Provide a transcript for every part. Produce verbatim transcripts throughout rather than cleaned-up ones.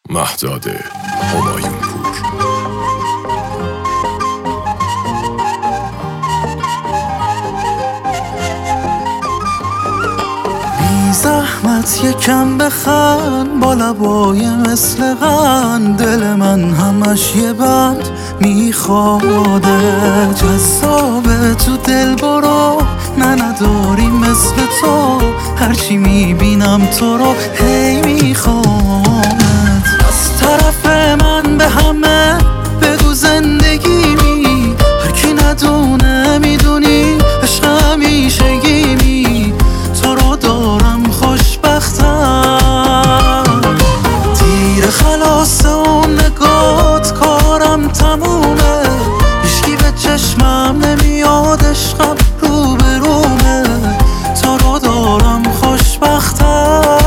مهداد همایونپور. بی زحمت یکم بخند با لبای مثل قند، دل من همش یه بند میخواده. جذابه تو دل برو، نه نداری مثل تو، هرچی میبینم تو رو هی میخوامت. از طرف من به همه بگو زندگیمی، هر کی ندونه میدونی عشق همیشگیمی. تو رو دارم خوشبختم، تیر خلاص اون نگات کارم تمومه. هیچکی به چشمم نمیاد، عشقم رو به رومه. تو رو دارم خوشبختم.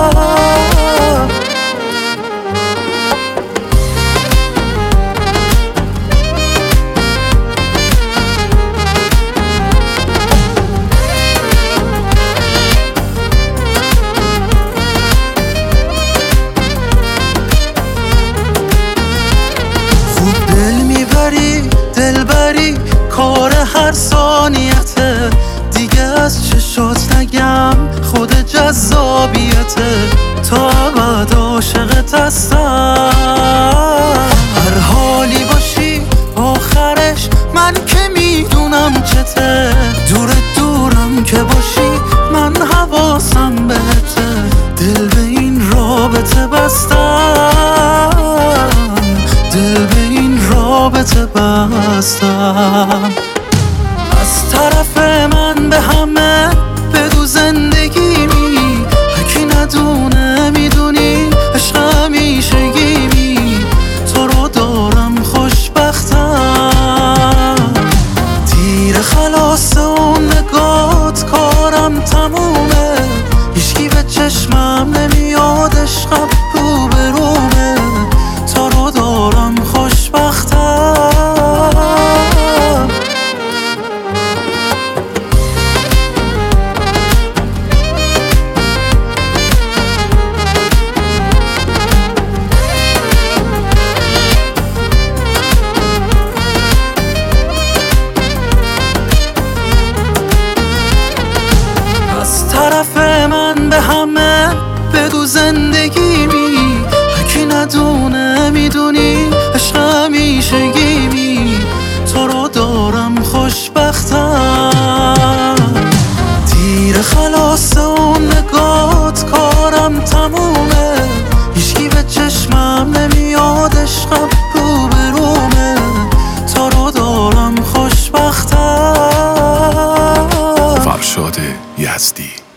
دل بری کار هر ثانیته، دیگه از چشات نگم خود جذابیته. تا ابد عاشقت هستم، هر حالی باشی آخرش من که میدونم چته. دور دورم که باشی من حواسم بهته، دل به این رابطه بستم، دل به این رابطه بستم. از طرف من به همه بگو زندگیمی، هرکی ندونه میدونی عشق همیشگیمی. تو رو دارم خوشبختم، تیر خلاص اون نگات کارم تمومه. هیچکی به چشمم نمیاد، عشقم رو به رومه. تو رو دارم خوشبختم. از طرف من به همه بگو زندگیمی، هرکی ندونه میدونی عشق همیشگیمی. تو رو دارم خوشبختم، تیر خلاص اون نگات کارم تمومه. هیچکی به چشمم نمیاد، عشقم رو به رومه. تو رو دارم خوشبختم. فرشاد یزدی.